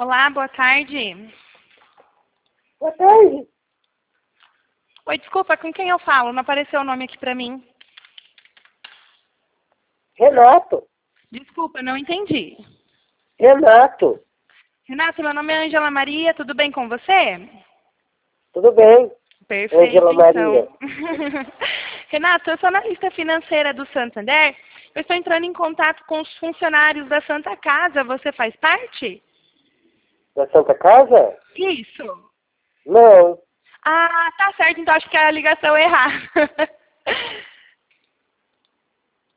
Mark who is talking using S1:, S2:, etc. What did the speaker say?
S1: Olá, boa tarde.
S2: Boa tarde.
S1: Oi, desculpa, com quem eu falo? Não apareceu o nome aqui pra mim.
S2: Renato.
S1: Desculpa, não entendi.
S2: Renato.
S1: Renato, meu nome é Ângela Maria, tudo bem com você?
S2: Tudo bem?
S1: Perfeito,
S2: Ângela Maria.
S1: então. Renato, eu sou analista financeira do Santander. Eu estou entrando em contato com os funcionários da Santa Casa. Você faz parte?
S2: Da Santa Casa?
S1: Isso.
S2: Não.
S1: Ah, tá certo, então acho que é a ligação errada.